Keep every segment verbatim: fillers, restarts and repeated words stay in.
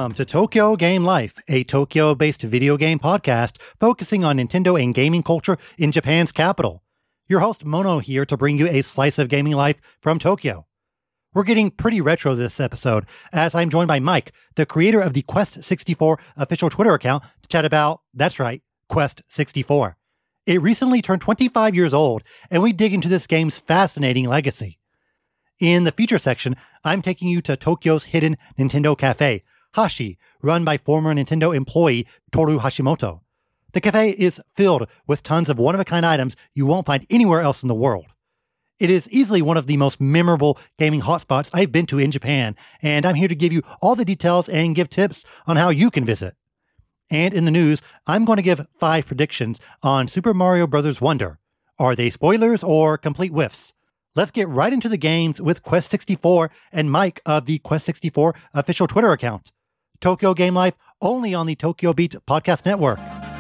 Welcome to Tokyo Game Life, a Tokyo-based video game podcast focusing on Nintendo and gaming culture in Japan's capital. Your host Mono here to bring you a slice of gaming life from Tokyo. We're getting pretty retro this episode, as I'm joined by Mike, the creator of the Quest sixty-four official Twitter account, to chat about, that's right, Quest sixty-four. It recently turned twenty-five years old, and we dig into this game's fascinating legacy. In the feature section, I'm taking you to Tokyo's hidden Nintendo cafe, Hashi, run by former Nintendo employee Toru Hashimoto. The cafe is filled with tons of one-of-a-kind items you won't find anywhere else in the world. It is easily one of the most memorable gaming hotspots I've been to in Japan, and I'm here to give you all the details and give tips on how you can visit. And in the news, I'm going to give five predictions on Super Mario Bros. Wonder. Are they spoilers or complete whiffs? Let's get right into the games with Quest sixty-four and Mike of the Quest sixty-four official Twitter account. Tokyo Game Life, only on the Tokyo Beat Podcast Network.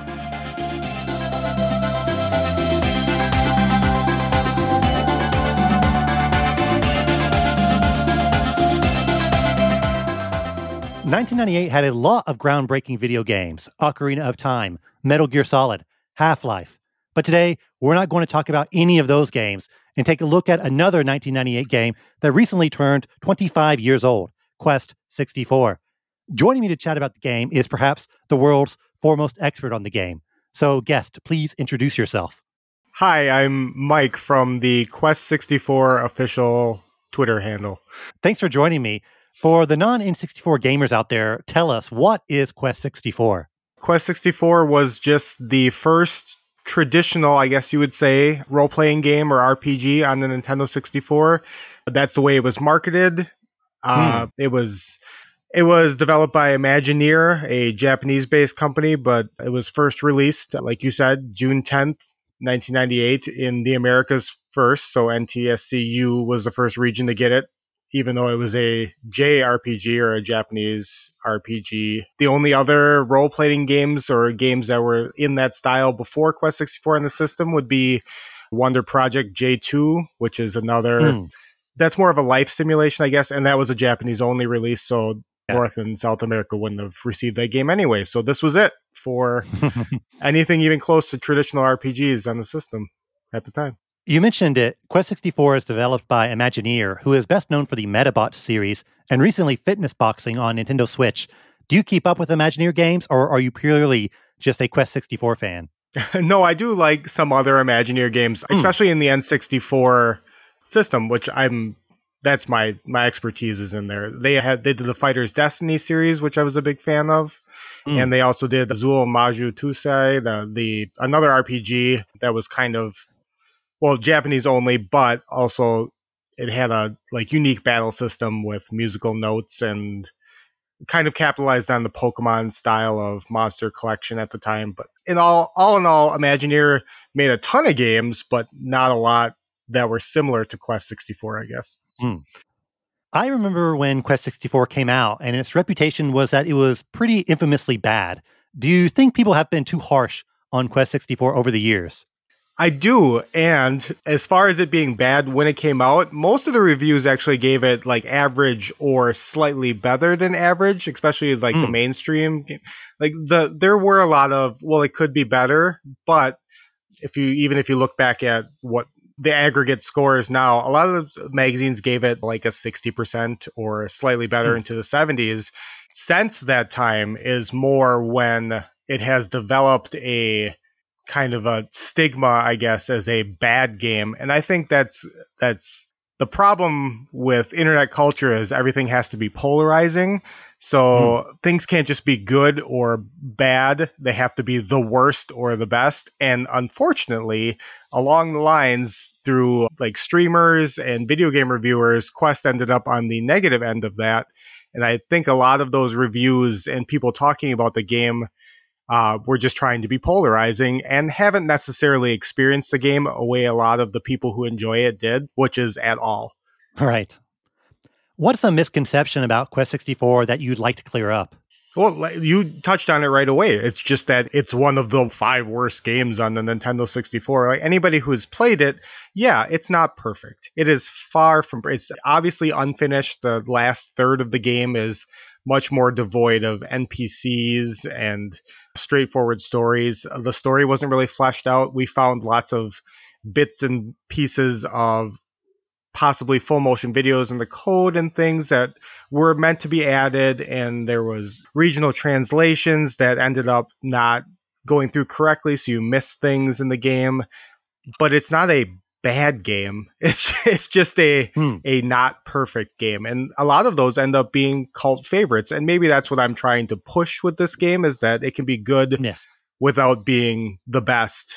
nineteen ninety-eight had a lot of groundbreaking video games: Ocarina of Time, Metal Gear Solid, Half-Life. But today, we're not going to talk about any of those games and take a look at another nineteen ninety-eight game that recently turned twenty-five years old, Quest sixty-four. Joining me to chat about the game is perhaps the world's foremost expert on the game. So, guest, please introduce yourself. Hi, I'm Mike from the Quest sixty-four official Twitter handle. Thanks for joining me. For the non-N sixty-four gamers out there, tell us, what is Quest sixty-four? Quest sixty-four was just the first traditional, I guess you would say, role-playing game or R P G on the Nintendo sixty-four. That's the way it was marketed. Uh, hmm. It was it was developed by Imagineer, a Japanese-based company, but it was first released, like you said, June tenth, nineteen ninety-eight in the Americas first. So N T S C U was the first region to get it, even though it was a J R P G or a Japanese R P G. The only other role-playing games or games that were in that style before Quest sixty-four in the system would be Wonder Project J two, which is another, mm. that's more of a life simulation, I guess, and that was a Japanese-only release, so yeah. North and South America wouldn't have received that game anyway. So this was it for anything even close to traditional R P Gs on the system at the time. You mentioned it. Quest sixty-four is developed by Imagineer, who is best known for the Medabots series and recently Fitness Boxing on Nintendo Switch. Do you keep up with Imagineer games, or are you purely just a Quest sixty-four fan? No, I do like some other Imagineer games, mm. especially in the N sixty-four system, which I'm that's my my expertise is in there. They had they did the Fighter's Destiny series, which I was a big fan of. Mm. And they also did Azul Maju Tusei, the the another R P G that was kind of, well, Japanese only, but also it had a like unique battle system with musical notes and kind of capitalized on the Pokemon style of monster collection at the time. But in all, all in all, Imagineer made a ton of games, but not a lot that were similar to Quest sixty-four, I guess. Mm. I remember when Quest sixty-four came out, and its reputation was that it was pretty infamously bad. Do you think people have been too harsh on Quest sixty-four over the years? I do, and as far as it being bad when it came out, most of the reviews actually gave it like average or slightly better than average, especially like mm. the mainstream. Like the there were a lot of, well, it could be better, but if you even if you look back at what the aggregate score is now, a lot of the magazines gave it like a sixty percent or slightly better mm. into the seventies. Since that time is more when it has developed a kind of a stigma, I guess, as a bad game. And I think that's that's the problem with internet culture is everything has to be polarizing. So mm. things can't just be good or bad. They have to be the worst or the best. And unfortunately, along the lines through like streamers and video game reviewers, Quest ended up on the negative end of that. And I think a lot of those reviews and people talking about the game Uh, we're just trying to be polarizing and haven't necessarily experienced the game a way a lot of the people who enjoy it did, which is at all. Right. What's a misconception about Quest sixty-four that you'd like to clear up? Well, you touched on it right away. It's just that it's one of the five worst games on the Nintendo sixty-four. Like anybody who's played it, yeah, it's not perfect. It is far from, it's obviously unfinished. The last third of the game is much more devoid of N P Cs and straightforward stories. The story wasn't really fleshed out. We found lots of bits and pieces of possibly full motion videos in the code and things that were meant to be added, and there was regional translations that ended up not going through correctly, so you missed things in the game. But it's not a bad game. It's it's just a hmm. a not perfect game, and a lot of those end up being cult favorites. And maybe that's what I'm trying to push with this game, is that it can be good yes. without being the best.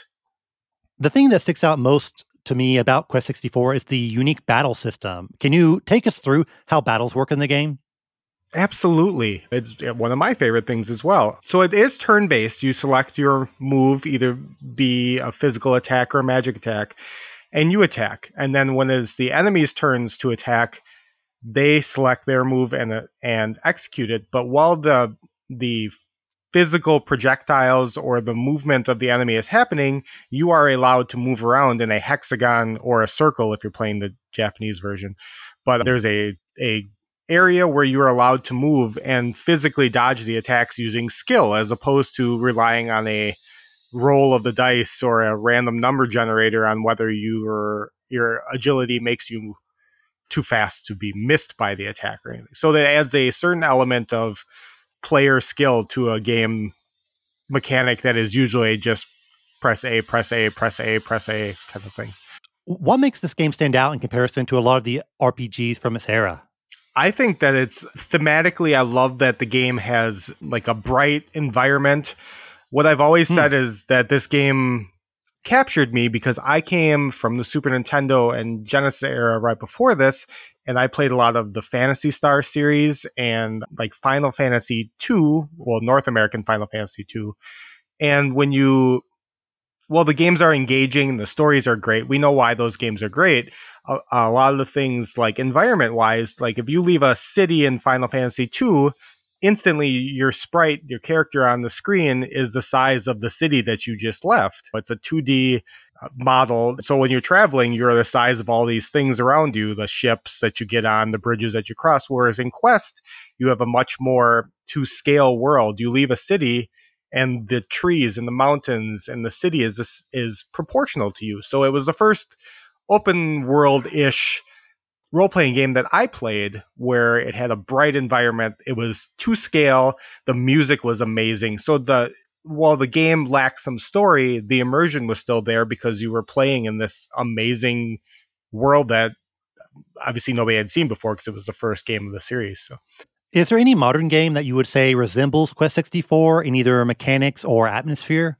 The thing that sticks out most to me about Quest sixty-four is the unique battle system. Can you take us through how battles work in the game? Absolutely. It's one of my favorite things as well. So it is turn-based. You select your move, either be a physical attack or a magic attack, and you attack. And then when it's the enemy's turns to attack, they select their move and and execute it. But while the the physical projectiles or the movement of the enemy is happening, you are allowed to move around in a hexagon or a circle if you're playing the Japanese version. But there's a a area where you're allowed to move and physically dodge the attacks using skill, as opposed to relying on a roll of the dice or a random number generator on whether your your agility makes you too fast to be missed by the attack or anything. So that adds a certain element of player skill to a game mechanic that is usually just press A, press A, press A, press A kind of thing. What makes this game stand out in comparison to a lot of the R P Gs from its era? I think that it's thematically, I love that the game has like a bright environment. What I've always hmm. said is that this game captured me because I came from the Super Nintendo and Genesis era right before this, and I played a lot of the Phantasy Star series and like Final Fantasy two, well, North American Final Fantasy two. And when you, well, the games are engaging and the stories are great. We know why those games are great. A, a lot of the things, like environment-wise, like if you leave a city in Final Fantasy two, instantly your sprite, your character on the screen is the size of the city that you just left. It's a two D model. So when you're traveling, you're the size of all these things around you, the ships that you get on, the bridges that you cross. Whereas in Quest, you have a much more to-scale world. You leave a city, and the trees and the mountains and the city is is proportional to you. So it was the first open world-ish role-playing game that I played where it had a bright environment. It was to scale. The music was amazing. So the while the game lacked some story, the immersion was still there because you were playing in this amazing world that obviously nobody had seen before because it was the first game of the series. So, is there any modern game that you would say resembles Quest sixty-four in either mechanics or atmosphere?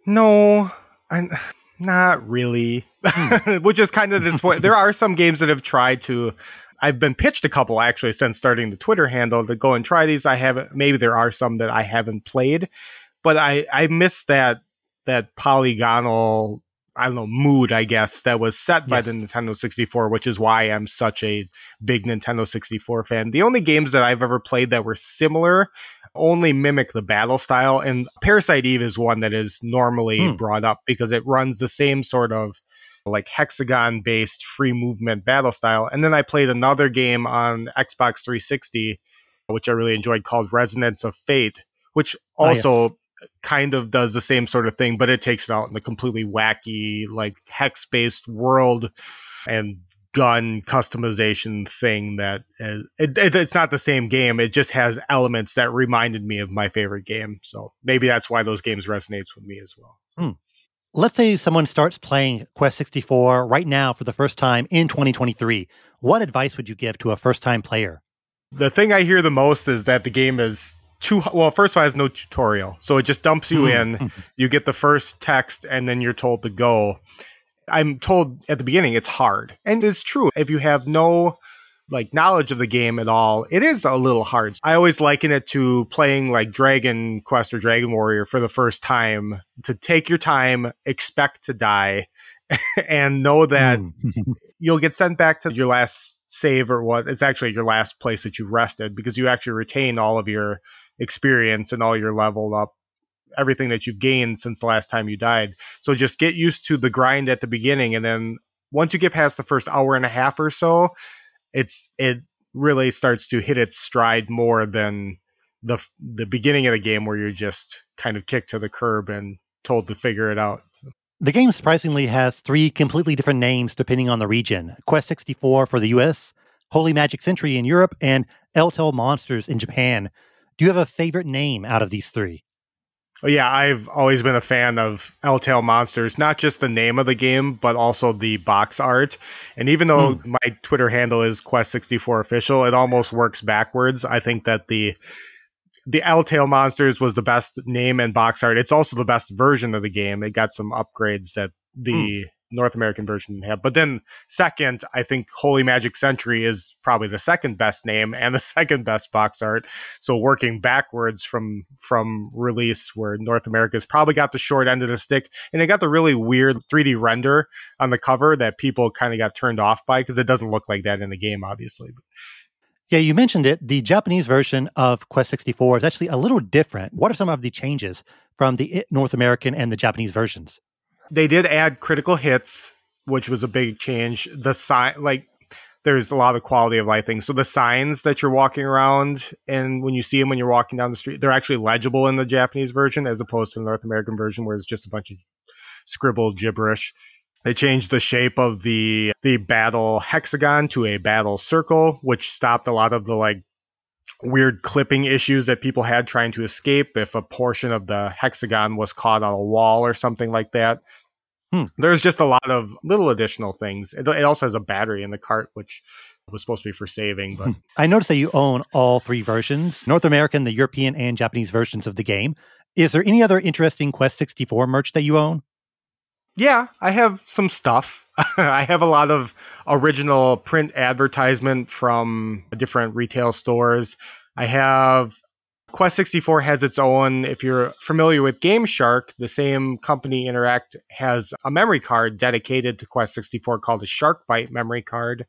No, I'm not really. Which is kind of disappointing. There are some games that have tried to. I've been pitched a couple actually since starting the Twitter handle to go and try these. I haven't. Maybe there are some that I haven't played, but I I miss that that polygonal, I don't know, mood, I guess, that was set by yes. the Nintendo sixty-four, which is why I'm such a big Nintendo sixty-four fan. The only games that I've ever played that were similar only mimic the battle style, and Parasite Eve is one that is normally hmm. brought up because it runs the same sort of like hexagon-based free movement battle style. And then I played another game on Xbox three sixty, which I really enjoyed, called Resonance of Fate, which also oh, yes. kind of does the same sort of thing, but it takes it out in a completely wacky, like hex-based world and gun customization thing that is, it, it, it's not the same game. It just has elements that reminded me of my favorite game. So maybe that's why those games resonates with me as well. So. Hmm. Let's say someone starts playing Quest sixty-four right now for the first time in twenty twenty-three. What advice would you give to a first-time player? The thing I hear the most is that the game is too, well, first of all, it has no tutorial. So it just dumps you in, you get the first text, and then you're told to go. I'm told at the beginning it's hard. And it's true. If you have no like knowledge of the game at all, it is a little hard. I always liken it to playing like Dragon Quest or Dragon Warrior for the first time. To take your time, expect to die, and know that you'll get sent back to your last save, or what it's actually your last place that you rested, because you actually retain all of your experience and all your leveled up, everything that you've gained since the last time you died. So just get used to the grind at the beginning, and then once you get past the first hour and a half or so, it's it really starts to hit its stride more than the the beginning of the game where you're just kind of kicked to the curb and told to figure it out. The game surprisingly has three completely different names depending on the region. Quest sixty-four for the U S, Holy Magic Century in Europe, and L-Tel Monsters in Japan. Do you have a favorite name out of these three? Oh, yeah, I've always been a fan of L-Tel Monsters, not just the name of the game, but also the box art. And even though mm. my Twitter handle is Quest sixty-four Official, it almost works backwards. I think that the the L-Tel Monsters was the best name and box art. It's also the best version of the game. It got some upgrades that the mm. North American version didn't have. But then second, I think Holy Magic Century is probably the second best name and the second best box art. So working backwards from from release, where North America's probably got the short end of the stick, and it got the really weird three D render on the cover that people kind of got turned off by because it doesn't look like that in the game, obviously. Yeah, you mentioned it. The Japanese version of Quest sixty-four is actually a little different. What are some of the changes from the North American and the Japanese versions? They did add critical hits, which was a big change. The sign, like, there's a lot of quality of life things. So the signs that you're walking around, and when you see them when you're walking down the street, they're actually legible in the Japanese version as opposed to the North American version, where it's just a bunch of scribbled gibberish. They changed the shape of the the battle hexagon to a battle circle, which stopped a lot of the like weird clipping issues that people had trying to escape if a portion of the hexagon was caught on a wall or something like that. Hmm. There's just a lot of little additional things. It, it also has a battery in the cart, which was supposed to be for saving. But I noticed that you own all three versions, North American, the European, and Japanese versions of the game. Is there any other interesting Quest sixty-four merch that you own? Yeah, I have some stuff. I have a lot of original print advertisement from different retail stores. I have Quest sixty-four has its own, if you're familiar with Game Shark, the same company Interact has a memory card dedicated to Quest sixty-four called a Shark Bite memory card.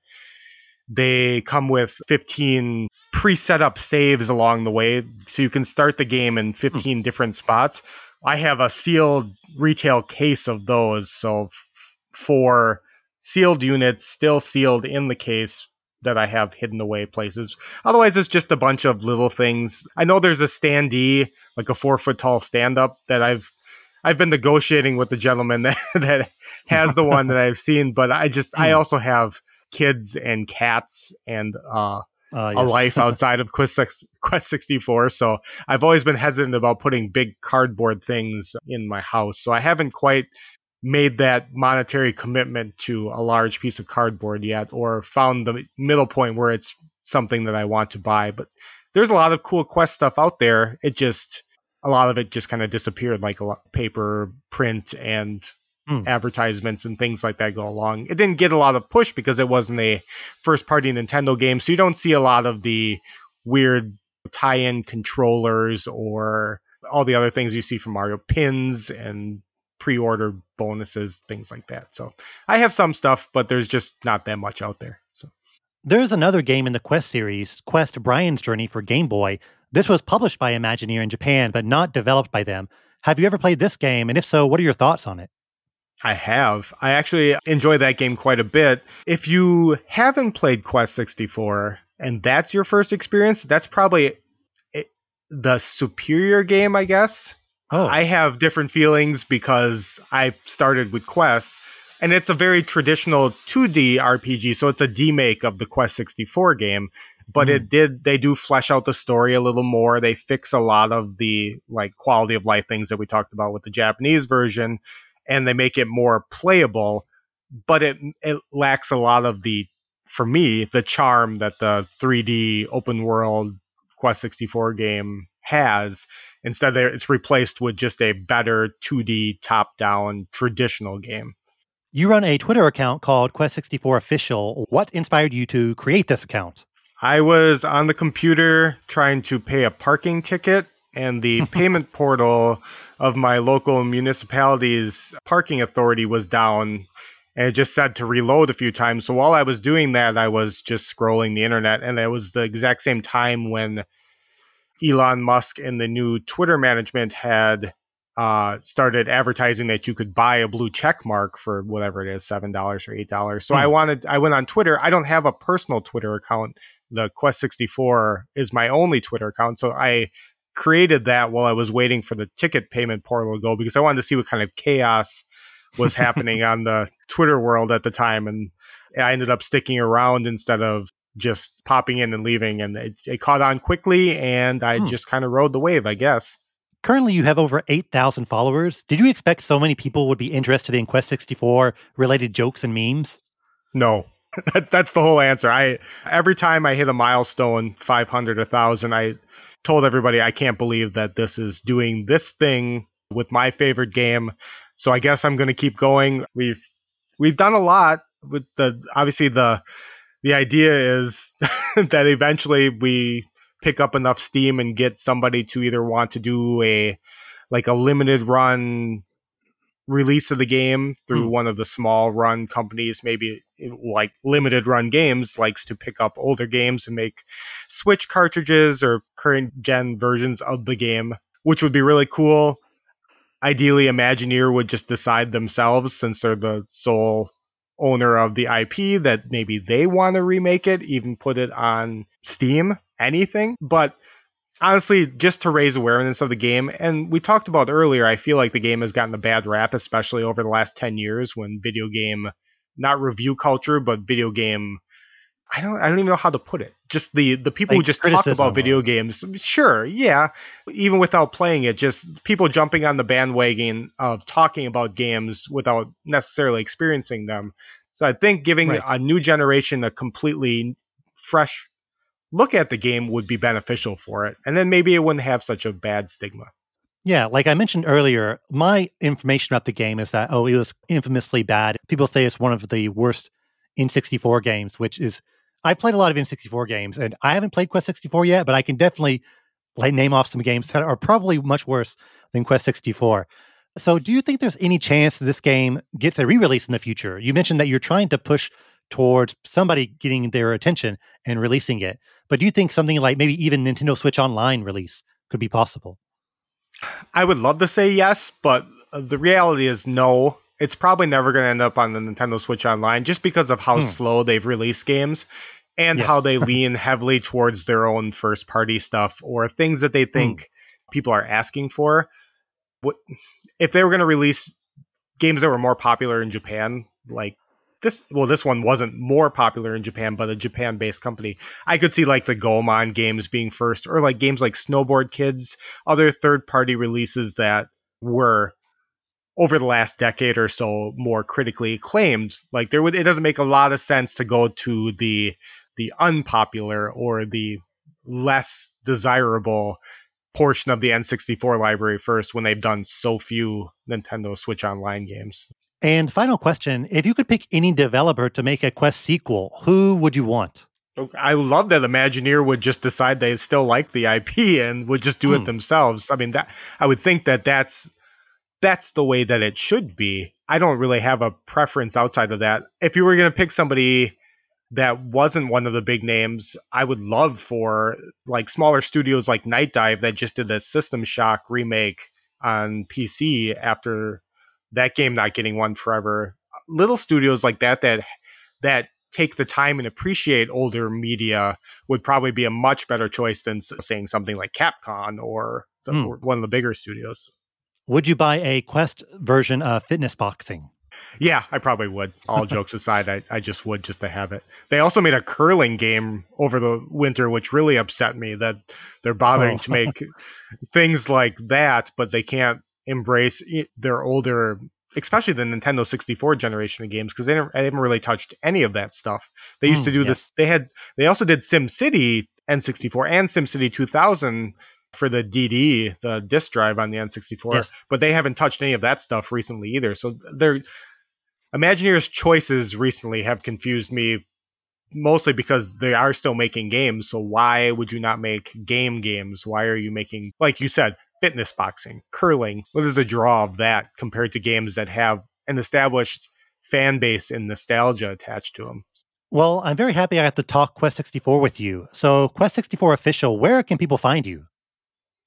They come with fifteen pre-set up saves along the way, so you can start the game in fifteen hmm. different spots. I have a sealed retail case of those, so f- for sealed units still sealed in the case that I have hidden away places. Otherwise, it's just a bunch of little things. I know there's a standee, like a four foot tall stand up that I've I've been negotiating with the gentleman that, that has the one that I've seen, but I just I also have kids and cats and uh Uh, yes. a life outside of Quest, Quest sixty-four, so I've always been hesitant about putting big cardboard things in my house. So I haven't quite made that monetary commitment to a large piece of cardboard yet, or found the middle point where it's something that I want to buy. But there's a lot of cool Quest stuff out there. It just, a lot of it just kind of disappeared, like a lot of paper, print, and Mm. advertisements and things like that go along. It didn't get a lot of push because it wasn't a first-party Nintendo game, so you don't see a lot of the weird tie-in controllers or all the other things you see from Mario, pins and pre-order bonuses, things like that. So I have some stuff, but there's just not that much out there. So there's another game in the Quest series, Quest Brian's Journey for Game Boy. This was published by Imagineer in Japan, but not developed by them. Have you ever played this game? And if so, what are your thoughts on it? I have. I actually enjoy that game quite a bit. If you haven't played Quest sixty-four and that's your first experience, that's probably it, the superior game, I guess. Oh. I have different feelings because I started with Quest, and it's a very traditional two D R P G, so it's a demake of the Quest sixty-four game. But mm. it did, they do flesh out the story a little more. They fix a lot of the like quality of life things that we talked about with the Japanese version, and they make it more playable, but it it lacks a lot of the, for me, the charm that the three D open world Quest sixty-four game has. Instead, it's replaced with just a better two D top-down traditional game. You run a Twitter account called Quest sixty-four Official. What inspired you to create this account? I was on the computer trying to pay a parking ticket, and the payment portal of my local municipality's parking authority was down, and it just said to reload a few times. So while I was doing that, I was just scrolling the internet, and it was the exact same time when Elon Musk and the new Twitter management had uh, started advertising that you could buy a blue check mark for whatever it is, seven dollars or eight dollars. So Hmm. I wanted, I went on Twitter. I don't have a personal Twitter account. The Quest sixty-four is my only Twitter account. So I created that while I was waiting for the ticket payment portal to go because I wanted to see what kind of chaos was happening on the Twitter world at the time. And I ended up sticking around instead of just popping in and leaving. And it, it caught on quickly and I Hmm. just kind of rode the wave, I guess. Currently, you have over eight thousand followers. Did you expect so many people would be interested in Quest sixty-four related jokes and memes? No. That's that's the whole answer. I every time I hit a milestone, five hundred, one thousand, I told everybody I can't believe that this is doing this thing with my favorite game. So I guess I'm going to keep going. We've we've done a lot with the obviously the the idea is that eventually we pick up enough steam and get somebody to either want to do a like a limited run release of the game through Hmm. one of the small run companies, maybe like Limited Run Games likes to pick up older games and make Switch cartridges or current gen versions of the game, which would be really cool. Ideally, Imagineer would just decide themselves, since they're the sole owner of the I P, that maybe they want to remake it, even put it on Steam, anything. But honestly, just to raise awareness of the game, and we talked about earlier, I feel like the game has gotten a bad rap, especially over the last ten years when video game, not review culture, but video game, I don't I don't even know how to put it. Just the, the people Like who just talk criticism about video or- games, sure, yeah, even without playing it, just people jumping on the bandwagon of talking about games without necessarily experiencing them. So I think giving Right. a new generation a completely fresh look at the game would be beneficial for it. And then maybe it wouldn't have such a bad stigma. Yeah, like I mentioned earlier, my information about the game is that, oh, it was infamously bad. People say it's one of the worst N sixty-four games, which is, I've played a lot of N sixty-four games, and I haven't played Quest sixty-four yet, but I can definitely like name off some games that are probably much worse than Quest sixty-four. So do you think there's any chance this game gets a re-release in the future? You mentioned that you're trying to push towards somebody getting their attention and releasing it. But do you think something like maybe even Nintendo Switch Online release could be possible? I would love to say yes, but the reality is no. It's probably never going to end up on the Nintendo Switch Online just because of how Hmm. slow they've released games and Yes. how they lean heavily towards their own first party stuff or things that they think people are asking for. What if they were going to release games that were more popular in Japan, like this, well, this one wasn't more popular in Japan, but a Japan-based company. I could see like the Goemon games being first, or like games like Snowboard Kids, other third-party releases that were over the last decade or so more critically acclaimed. Like there would, it doesn't make a lot of sense to go to the the unpopular or the less desirable portion of the N sixty-four library first when they've done so few Nintendo Switch Online games. And final question, if you could pick any developer to make a Quest sequel, who would you want? I love that Imagineer would just decide they still like the I P and would just do Hmm. it themselves. I mean, that I would think that that's that's the way that it should be. I don't really have a preference outside of that. If you were going to pick somebody that wasn't one of the big names, I would love for like smaller studios like Night Dive that just did the System Shock remake on P C after that game not getting one forever. Little studios like that that that take the time and appreciate older media would probably be a much better choice than saying something like Capcom or, the, Hmm. or one of the bigger studios. Would you buy a Quest version of fitness boxing? Yeah, I probably would. All jokes aside, I, I just would just to have it. They also made a curling game over the winter, which really upset me that they're bothering Oh. to make things like that, but they can't embrace their older, especially the Nintendo sixty-four generation of games, because they, they haven't really touched any of that stuff. They used Mm, to do yes. this. They had. They also did SimCity N sixty-four and SimCity two thousand for the D D, the disk drive on the N sixty-four, Yes. but they haven't touched any of that stuff recently either. So they're Imagineer's choices recently have confused me, mostly because they are still making games. So why would you not make game games? Why are you making, like you said, fitness boxing, curling? What is the draw of that compared to games that have an established fan base and nostalgia attached to them? Well, I'm very happy I got to talk Quest sixty-four with you. So Quest sixty-four official, where can people find you?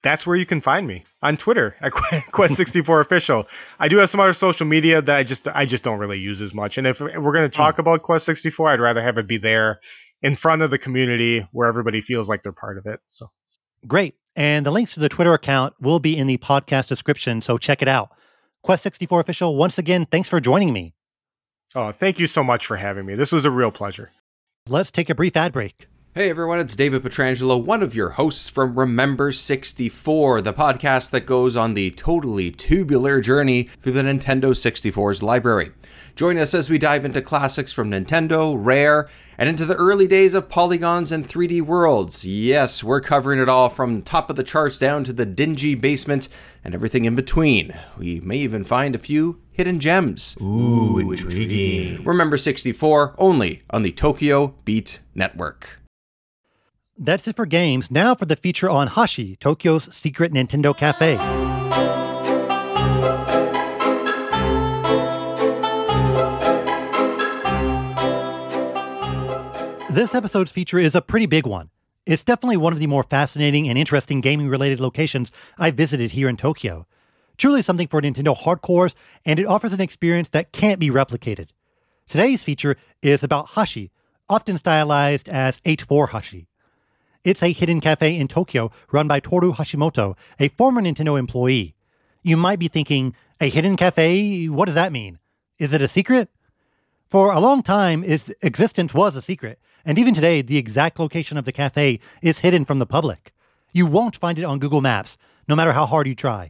that's where you can find me on Twitter at Quest sixty-four Official. I do have some other social media that I just I just don't really use as much. And if we're going to talk mm. about Quest sixty-four, I'd rather have it be there in front of the community where everybody feels like they're part of it. So great. And the links to the Twitter account will be in the podcast description, so check it out. Quest sixty-four Official, once again, thanks for joining me. Oh, thank you so much for having me. This was a real pleasure. Let's take a brief ad break. Hey everyone, it's David Petrangelo, one of your hosts from Remember sixty-four, the podcast that goes on the totally tubular journey through the Nintendo sixty-four's library. Join us as we dive into classics from Nintendo, Rare, and into the early days of polygons and three D worlds. Yes, we're covering it all from top of the charts down to the dingy basement and everything in between. We may even find a few hidden gems. Ooh, intriguing. Remember sixty-four, only on the Tokyo Beat Network. That's it for games. Now for the feature on Hashi, Tokyo's secret Nintendo cafe. This episode's feature is a pretty big one. It's definitely one of the more fascinating and interesting gaming-related locations I've visited here in Tokyo. Truly something for Nintendo hardcores, and it offers an experience that can't be replicated. Today's feature is about Hashi, often stylized as H four Hashi. It's a hidden cafe in Tokyo run by Toru Hashimoto, a former Nintendo employee. You might be thinking, a hidden cafe? What does that mean? Is it a secret? For a long time, its existence was a secret, and even today, the exact location of the cafe is hidden from the public. You won't find it on Google Maps, no matter how hard you try.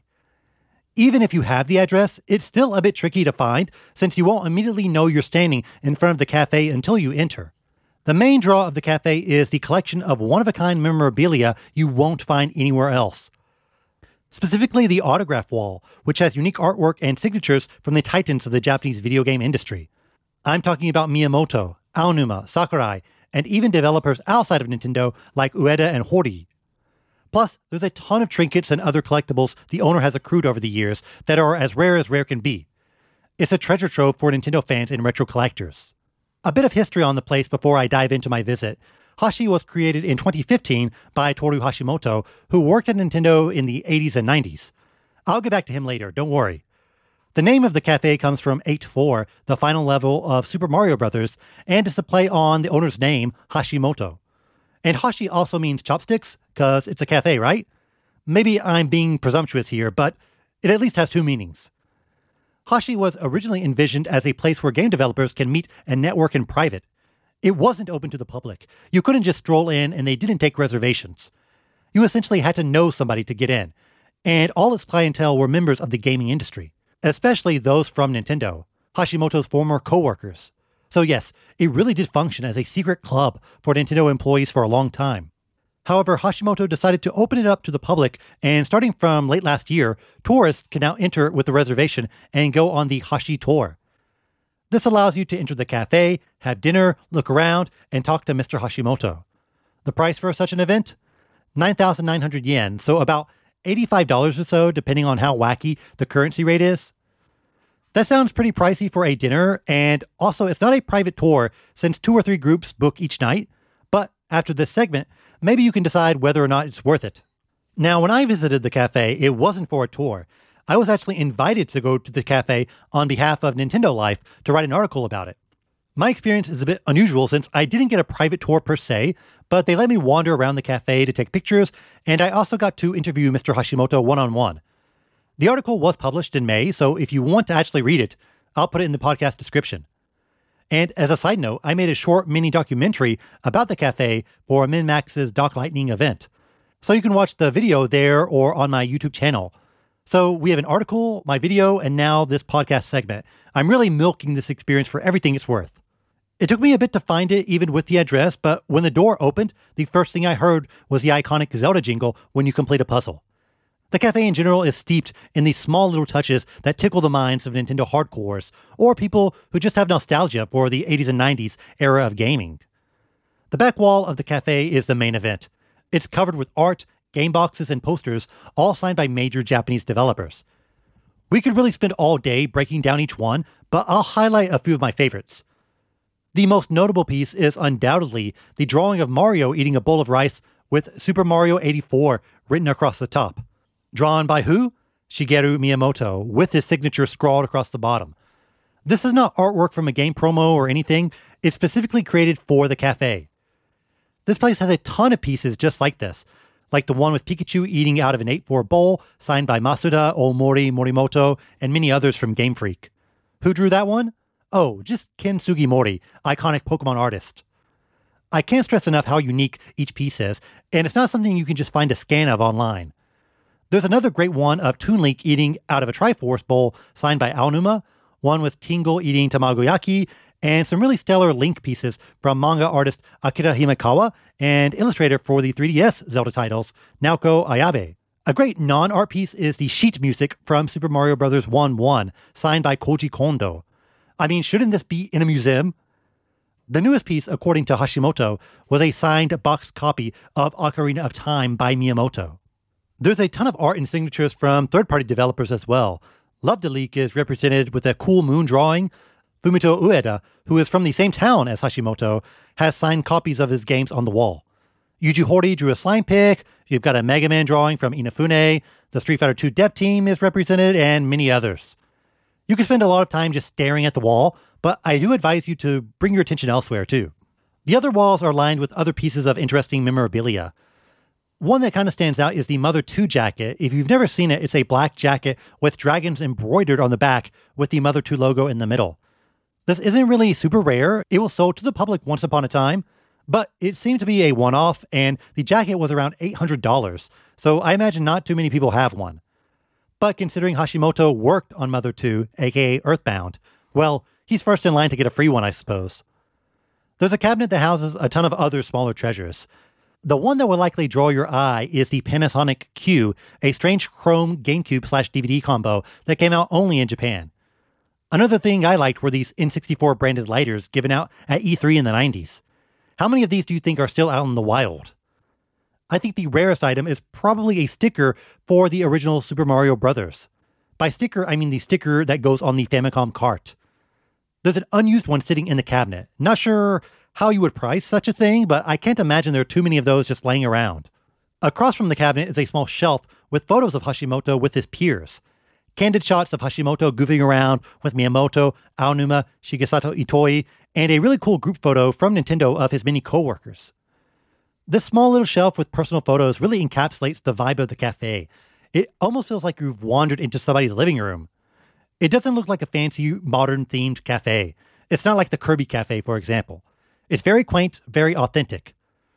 Even if you have the address, it's still a bit tricky to find, since you won't immediately know you're standing in front of the cafe until you enter. The main draw of the cafe is the collection of one-of-a-kind memorabilia you won't find anywhere else. Specifically, the autograph wall, which has unique artwork and signatures from the titans of the Japanese video game industry. I'm talking about Miyamoto, Aonuma, Sakurai, and even developers outside of Nintendo like Ueda and Hori. Plus, there's a ton of trinkets and other collectibles the owner has accrued over the years that are as rare as rare can be. It's a treasure trove for Nintendo fans and retro collectors. A bit of history on the place before I dive into my visit. Hashi was created in twenty fifteen by Toru Hashimoto, who worked at Nintendo in the eighties and nineties. I'll get back to him later, don't worry. The name of the cafe comes from H four, the final level of Super Mario Bros., and is a play on the owner's name, Hashimoto. And Hashi also means chopsticks, because it's a cafe, right? Maybe I'm being presumptuous here, but it at least has two meanings. Hashi was originally envisioned as a place where game developers can meet and network in private. It wasn't open to the public. You couldn't just stroll in, and they didn't take reservations. You essentially had to know somebody to get in, and all its clientele were members of the gaming industry, especially those from Nintendo, Hashimoto's former co-workers. So yes, it really did function as a secret club for Nintendo employees for a long time. However, Hashimoto decided to open it up to the public, and starting from late last year, tourists can now enter with a reservation and go on the Hashi tour. This allows you to enter the cafe, have dinner, look around, and talk to Mister Hashimoto. The price for such an event? nine thousand nine hundred yen, so about eighty-five dollars or so, depending on how wacky the currency rate is. That sounds pretty pricey for a dinner, and also it's not a private tour since two or three groups book each night, but after this segment, maybe you can decide whether or not it's worth it. Now, when I visited the cafe, it wasn't for a tour. I was actually invited to go to the cafe on behalf of Nintendo Life to write an article about it. My experience is a bit unusual since I didn't get a private tour per se, but they let me wander around the cafe to take pictures, and I also got to interview Mister Hashimoto one-on-one. The article was published in May, so if you want to actually read it, I'll put it in the podcast description. And as a side note, I made a short mini documentary about the cafe for MinMax's Dock Lightning event. So you can watch the video there or on my YouTube channel. So we have an article, my video, and now this podcast segment. I'm really milking this experience for everything it's worth. It took me a bit to find it, even with the address, but when the door opened, the first thing I heard was the iconic Zelda jingle when you complete a puzzle. The cafe in general is steeped in these small little touches that tickle the minds of Nintendo hardcores, or people who just have nostalgia for the eighties and nineties era of gaming. The back wall of the cafe is the main event. It's covered with art, game boxes, and posters, all signed by major Japanese developers. We could really spend all day breaking down each one, but I'll highlight a few of my favorites. The most notable piece is undoubtedly the drawing of Mario eating a bowl of rice with Super Mario eighty-four written across the top. Drawn by who? Shigeru Miyamoto, with his signature scrawled across the bottom. This is not artwork from a game promo or anything. It's specifically created for the cafe. This place has a ton of pieces just like this, like the one with Pikachu eating out of an eight four bowl, signed by Masuda, Omori, Morimoto, and many others from Game Freak. Who drew that one? Oh, just Ken Sugimori, iconic Pokemon artist. I can't stress enough how unique each piece is, and it's not something you can just find a scan of online. There's another great one of Toon Link eating out of a Triforce bowl, signed by Aonuma, one with Tingle eating tamagoyaki, and some really stellar Link pieces from manga artist Akira Himekawa and illustrator for the three D S Zelda titles, Naoko Ayabe. A great non-art piece is the sheet music from Super Mario Bros. one one, signed by Koji Kondo. I mean, shouldn't this be in a museum? The newest piece, according to Hashimoto, was a signed boxed copy of Ocarina of Time by Miyamoto. There's a ton of art and signatures from third-party developers as well. Love to Leak is represented with a cool moon drawing. Fumito Ueda, who is from the same town as Hashimoto, has signed copies of his games on the wall. Yuji Horii drew a slime pick, you've got a Mega Man drawing from Inafune, the Street Fighter two dev team is represented, and many others. You can spend a lot of time just staring at the wall, but I do advise you to bring your attention elsewhere too. The other walls are lined with other pieces of interesting memorabilia. One that kind of stands out is the Mother two jacket. If you've never seen it, it's a black jacket with dragons embroidered on the back with the Mother two logo in the middle. This isn't really super rare. It was sold to the public once upon a time, but it seemed to be a one-off, and the jacket was around eight hundred dollars, so I imagine not too many people have one. But considering Hashimoto worked on Mother two, aka Earthbound, well, he's first in line to get a free one, I suppose. There's a cabinet that houses a ton of other smaller treasures. The one that would likely draw your eye is the Panasonic Q, a strange chrome GameCube slash D V D combo that came out only in Japan. Another thing I liked were these N sixty-four branded lighters given out at E three in the nineties. How many of these do you think are still out in the wild? I think the rarest item is probably a sticker for the original Super Mario Bros. By sticker, I mean the sticker that goes on the Famicom cart. There's an unused one sitting in the cabinet. Not sure how you would price such a thing, but I can't imagine there are too many of those just laying around. Across from the cabinet is a small shelf with photos of Hashimoto with his peers. Candid shots of Hashimoto goofing around with Miyamoto, Aonuma, Shigesato Itoi, and a really cool group photo from Nintendo of his many co-workers. This small little shelf with personal photos really encapsulates the vibe of the cafe. It almost feels like you've wandered into somebody's living room. It doesn't look like a fancy, modern-themed cafe. It's not like the Kirby Cafe, for example. It's very quaint, very authentic.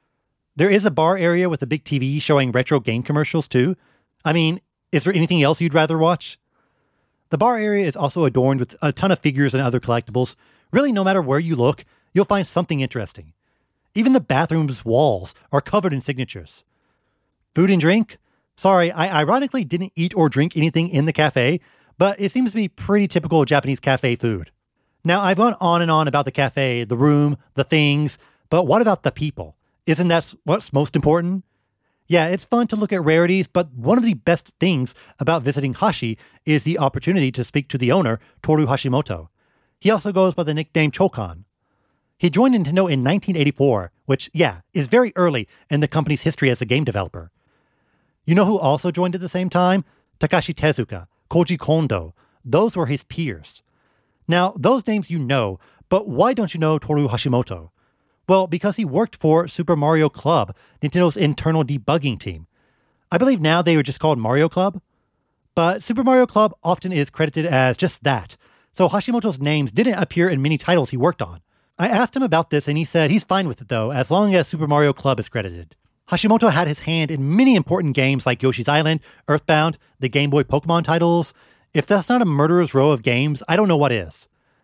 There is a bar area with a big T V showing retro game commercials, too. I mean, is there anything else you'd rather watch? The bar area is also adorned with a ton of figures and other collectibles. Really, no matter where you look, you'll find something interesting. Even the bathroom's walls are covered in signatures. Food and drink? Sorry, I ironically didn't eat or drink anything in the cafe, but it seems to be pretty typical Japanese cafe food. Now, I've gone on and on about the cafe, the room, the things, but what about the people? Isn't that what's most important? Yeah, it's fun to look at rarities, but one of the best things about visiting Hashi is the opportunity to speak to the owner, Toru Hashimoto. He also goes by the nickname Chokan. He joined Nintendo in nineteen eighty-four, which, yeah, is very early in the company's history as a game developer. You know who also joined at the same time? Takashi Tezuka, Koji Kondo. Those were his peers. Now, those names you know, but why don't you know Toru Hashimoto? Well, because he worked for Super Mario Club, Nintendo's internal debugging team. I believe now they are just called Mario Club. But Super Mario Club often is credited as just that, so Hashimoto's names didn't appear in many titles he worked on. I asked him about this and he said he's fine with it though, as long as Super Mario Club is credited. Hashimoto had his hand in many important games like Yoshi's Island, Earthbound, the Game Boy Pokemon titles. If that's not a murderer's row of games, I don't know what is.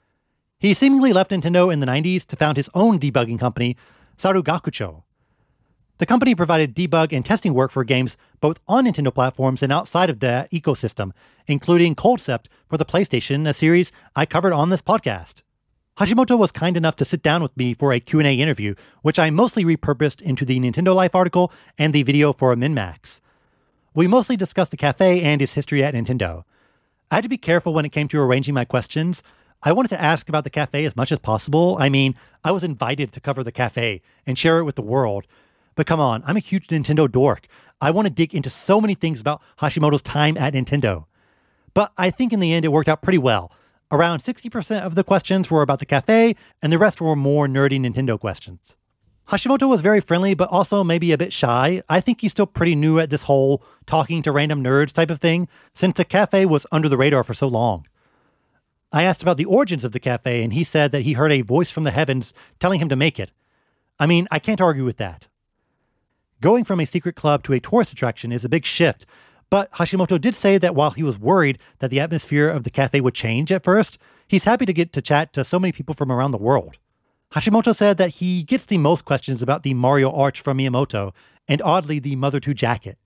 He seemingly left Nintendo in the nineties to found his own debugging company, Sarugakucho. The company provided debug and testing work for games both on Nintendo platforms and outside of the ecosystem, including Coldcept for the PlayStation, a series I covered on this podcast. Hashimoto was kind enough to sit down with me for a Q and A interview, which I mostly repurposed into the Nintendo Life article and the video for MinMax. We mostly discussed the cafe and its history at Nintendo. I had to be careful when it came to arranging my questions. I wanted to ask about the cafe as much as possible. I mean, I was invited to cover the cafe and share it with the world, But come on, I'm a huge Nintendo dork. I want to dig into so many things about Hashimoto's time at Nintendo. But I think in the end it worked out pretty well. Around sixty percent of the questions were about the cafe, and the rest were more nerdy Nintendo questions. Hashimoto was very friendly, but also maybe a bit shy. I think he's still pretty new at this whole talking to random nerds type of thing, since the cafe was under the radar for so long. I asked about the origins of the cafe, and he said that he heard a voice from the heavens telling him to make it. I mean, I can't argue with that. Going from a secret club to a tourist attraction is a big shift, but Hashimoto did say that while he was worried that the atmosphere of the cafe would change at first, he's happy to get to chat to so many people from around the world. Hashimoto said that he gets the most questions about the Mario Arch from Miyamoto, and oddly, the Mother two jacket.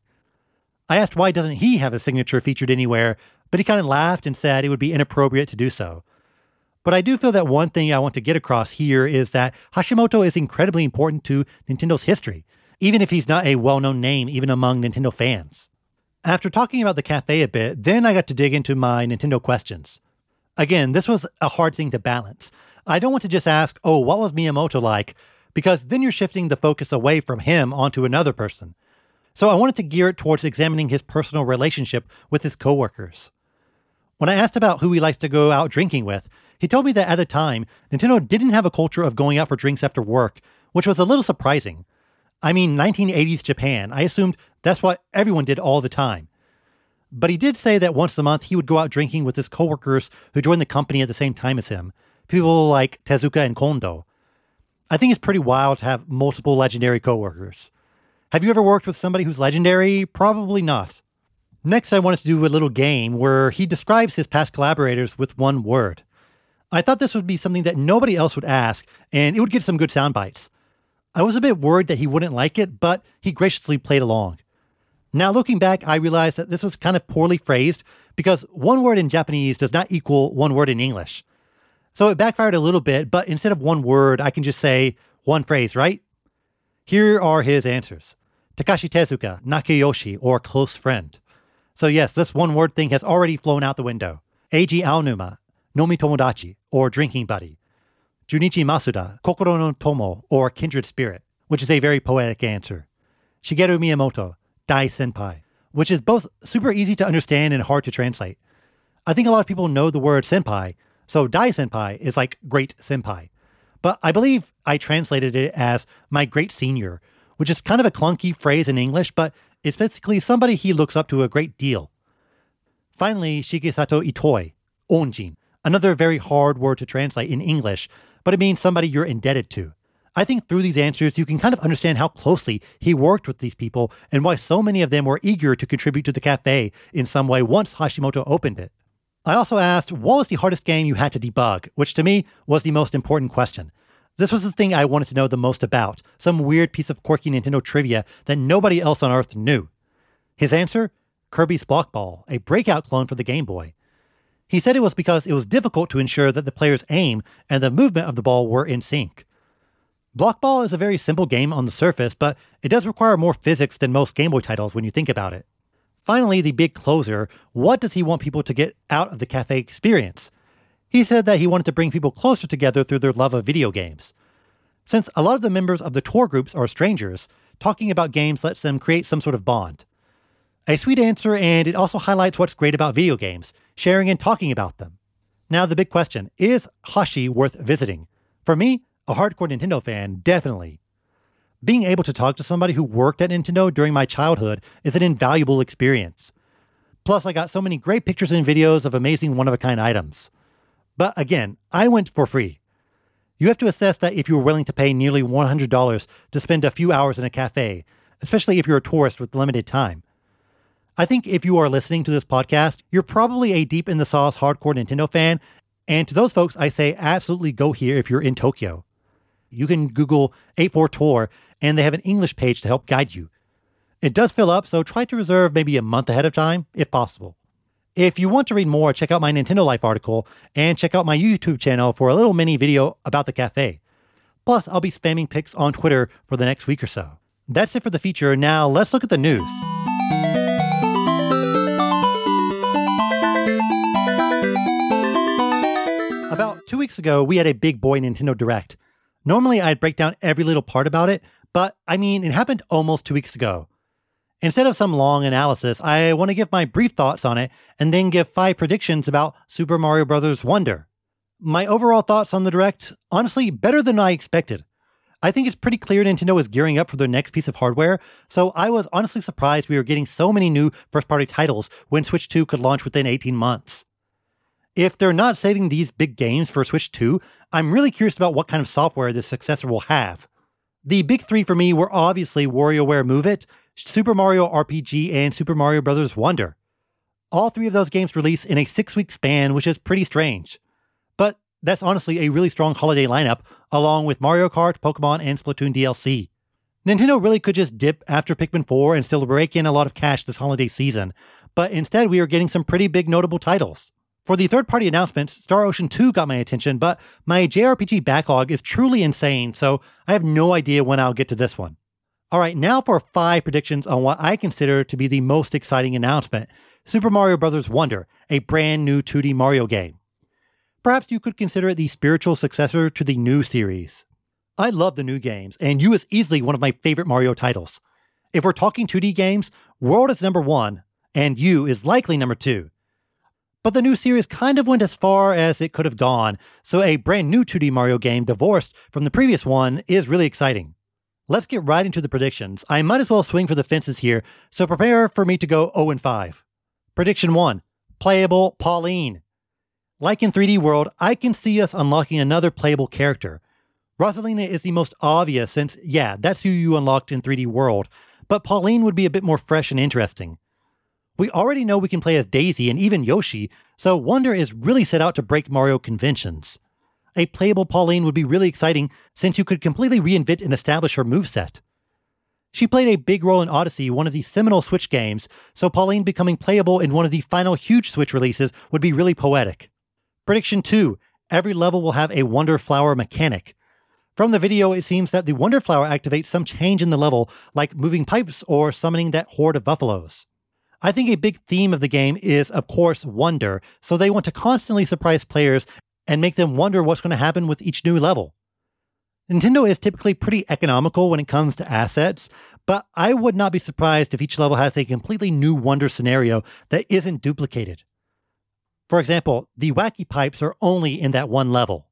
I asked why doesn't he have a signature featured anywhere, but he kind of laughed and said it would be inappropriate to do so. But I do feel that one thing I want to get across here is that Hashimoto is incredibly important to Nintendo's history, even if he's not a well-known name even among Nintendo fans. After talking about the cafe a bit, then I got to dig into my Nintendo questions. Again, this was a hard thing to balance. I don't want to just ask, oh, what was Miyamoto like? Because then you're shifting the focus away from him onto another person. So I wanted to gear it towards examining his personal relationship with his coworkers. When I asked about who he likes to go out drinking with, he told me that at the time, Nintendo didn't have a culture of going out for drinks after work, which was a little surprising. I mean, nineteen eighties Japan, I assumed that's what everyone did all the time. But he did say that once a month he would go out drinking with his coworkers who joined the company at the same time as him, people like Tezuka and Kondo. I think it's pretty wild to have multiple legendary coworkers. Have you ever worked with somebody who's legendary? Probably not. Next, I wanted to do a little game where he describes his past collaborators with one word. I thought this would be something that nobody else would ask, and it would get some good sound bites. I was a bit worried that he wouldn't like it, but he graciously played along. Now, looking back, I realized that this was kind of poorly phrased because one word in Japanese does not equal one word in English. So it backfired a little bit, but instead of one word, I can just say one phrase, right? Here are his answers. Takashi Tezuka, Nakayoshi, or close friend. So yes, this one word thing has already flown out the window. Eiji Aonuma, Nomi Tomodachi, or drinking buddy. Junichi Masuda, Kokoro no Tomo, or kindred spirit, which is a very poetic answer. Shigeru Miyamoto, Dai Senpai, which is both super easy to understand and hard to translate. I think a lot of people know the word senpai, so Dai Senpai is like great senpai. But I believe I translated it as my great senior, which is kind of a clunky phrase in English, but it's basically somebody he looks up to a great deal. Finally, Shigesato Itoi, Onjin, another very hard word to translate in English, but it means somebody you're indebted to. I think through these answers, you can kind of understand how closely he worked with these people and why so many of them were eager to contribute to the cafe in some way once Hashimoto opened it. I also asked, what was the hardest game you had to debug, which to me was the most important question. This was the thing I wanted to know the most about, some weird piece of quirky Nintendo trivia that nobody else on Earth knew. His answer? Kirby's Block Ball, a breakout clone for the Game Boy. He said it was because it was difficult to ensure that the player's aim and the movement of the ball were in sync. Block Ball is a very simple game on the surface, but it does require more physics than most Game Boy titles when you think about it. Finally, the big closer, what does he want people to get out of the cafe experience? He said that he wanted to bring people closer together through their love of video games. Since a lot of the members of the tour groups are strangers, talking about games lets them create some sort of bond. A sweet answer, and it also highlights what's great about video games, sharing and talking about them. Now the big question, is Hashi worth visiting? For me, a hardcore Nintendo fan, definitely. Being able to talk to somebody who worked at Nintendo during my childhood is an invaluable experience. Plus, I got so many great pictures and videos of amazing one-of-a-kind items. But again, I went for free. You have to assess that if you're willing to pay nearly one hundred dollars to spend a few hours in a cafe, especially if you're a tourist with limited time. I think if you are listening to this podcast, you're probably a deep in the sauce hardcore Nintendo fan, and to those folks, I say absolutely go here if you're in Tokyo. You can Google eighty-four Tour, and they have an English page to help guide you. It does fill up, so try to reserve maybe a month ahead of time, if possible. If you want to read more, check out my Nintendo Life article, and check out my YouTube channel for a little mini video about the cafe. Plus, I'll be spamming pics on Twitter for the next week or so. That's it for the feature. Now, let's look at the news. About two weeks ago, we had a big boy Nintendo Direct. Normally, I'd break down every little part about it, but I mean, it happened almost two weeks ago. Instead of some long analysis, I want to give my brief thoughts on it and then give five predictions about Super Mario Bros. Wonder. My overall thoughts on the Direct, honestly, better than I expected. I think it's pretty clear Nintendo is gearing up for their next piece of hardware, so I was honestly surprised we were getting so many new first-party titles when Switch two could launch within eighteen months. If they're not saving these big games for Switch two, I'm really curious about what kind of software this successor will have. The big three for me were obviously WarioWare Move It, Super Mario R P G, and Super Mario Bros. Wonder. All three of those games released in a six-week span, which is pretty strange. But that's honestly a really strong holiday lineup, along with Mario Kart, Pokemon, and Splatoon D L C. Nintendo really could just dip after Pikmin four and still rake in a lot of cash this holiday season, but instead we are getting some pretty big notable titles. For the third-party announcements, Star Ocean two got my attention, but my J R P G backlog is truly insane, so I have no idea when I'll get to this one. Alright, now for five predictions on what I consider to be the most exciting announcement, Super Mario Bros. Wonder, a brand new two D Mario game. Perhaps you could consider it the spiritual successor to the new series. I love the new games, and U is easily one of my favorite Mario titles. If we're talking two D games, World is number one, and U is likely number two. But the new series kind of went as far as it could have gone, so a brand new two D Mario game divorced from the previous one is really exciting. Let's get right into the predictions. I might as well swing for the fences here, so prepare for me to go oh and five. Prediction one, playable Pauline. Like in three D World, I can see us unlocking another playable character. Rosalina is the most obvious since, yeah, that's who you unlocked in three D World, but Pauline would be a bit more fresh and interesting. We already know we can play as Daisy and even Yoshi, so Wonder is really set out to break Mario conventions. A playable Pauline would be really exciting since you could completely reinvent and establish her moveset. She played a big role in Odyssey, one of the seminal Switch games, so Pauline becoming playable in one of the final huge Switch releases would be really poetic. Prediction two, every level will have a Wonder Flower mechanic. From the video, it seems that the Wonder Flower activates some change in the level, like moving pipes or summoning that horde of buffaloes. I think a big theme of the game is, of course, wonder, so they want to constantly surprise players and make them wonder what's going to happen with each new level. Nintendo is typically pretty economical when it comes to assets, but I would not be surprised if each level has a completely new wonder scenario that isn't duplicated. For example, the wacky pipes are only in that one level.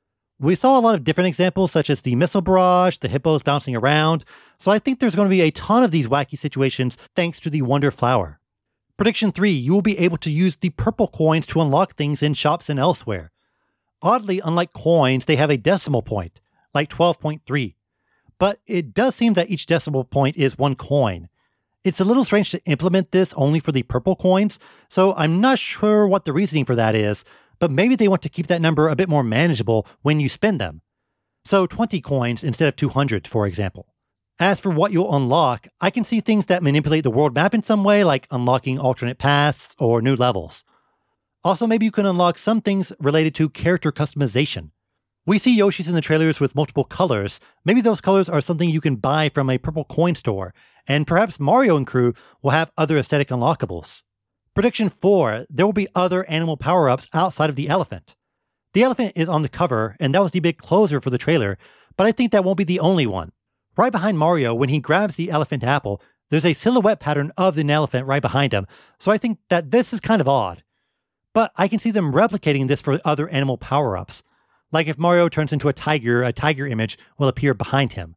We saw a lot of different examples, such as the missile barrage, the hippos bouncing around, so I think there's going to be a ton of these wacky situations thanks to the Wonder Flower. Prediction three, you will be able to use the purple coins to unlock things in shops and elsewhere. Oddly, unlike coins, they have a decimal point, like twelve point three. But it does seem that each decimal point is one coin. It's a little strange to implement this only for the purple coins, so I'm not sure what the reasoning for that is, but maybe they want to keep that number a bit more manageable when you spend them. So twenty coins instead of two hundred, for example. As for what you'll unlock, I can see things that manipulate the world map in some way, like unlocking alternate paths or new levels. Also, maybe you can unlock some things related to character customization. We see Yoshis in the trailers with multiple colors. Maybe those colors are something you can buy from a purple coin store, and perhaps Mario and crew will have other aesthetic unlockables. Prediction four, there will be other animal power-ups outside of the elephant. The elephant is on the cover, and that was the big closer for the trailer, but I think that won't be the only one. Right behind Mario, when he grabs the elephant apple, there's a silhouette pattern of an elephant right behind him, so I think that this is kind of odd. But I can see them replicating this for other animal power-ups. Like if Mario turns into a tiger, a tiger image will appear behind him.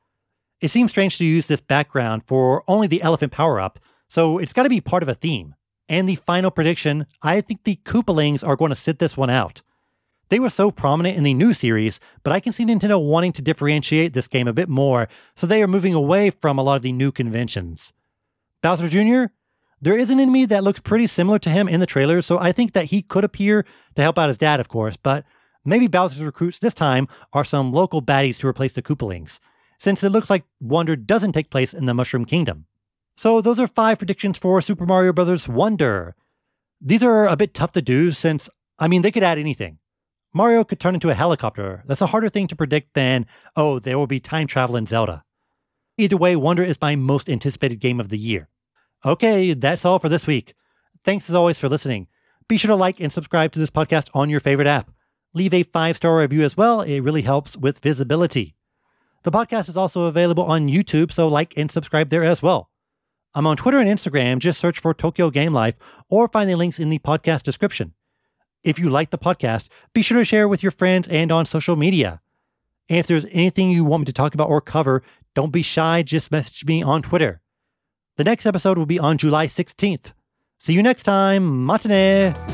It seems strange to use this background for only the elephant power-up, so it's got to be part of a theme. And the final prediction, I think the Koopalings are going to sit this one out. They were so prominent in the new series, but I can see Nintendo wanting to differentiate this game a bit more, so they are moving away from a lot of the new conventions. Bowser Junior? There is an enemy that looks pretty similar to him in the trailer, so I think that he could appear to help out his dad, of course, but maybe Bowser's recruits this time are some local baddies to replace the Koopalings, since it looks like Wonder doesn't take place in the Mushroom Kingdom. So those are five predictions for Super Mario Bros. Wonder. These are a bit tough to do since, I mean, they could add anything. Mario could turn into a helicopter. That's a harder thing to predict than, oh, there will be time travel in Zelda. Either way, Wonder is my most anticipated game of the year. Okay, that's all for this week. Thanks as always for listening. Be sure to like and subscribe to this podcast on your favorite app. Leave a five-star review as well. It really helps with visibility. The podcast is also available on YouTube, so like and subscribe there as well. I'm on Twitter and Instagram. Just search for Tokyo Game Life or find the links in the podcast description. If you like the podcast, be sure to share with your friends and on social media. And if there's anything you want me to talk about or cover, don't be shy. Just message me on Twitter. The next episode will be on July sixteenth. See you next time. Matane!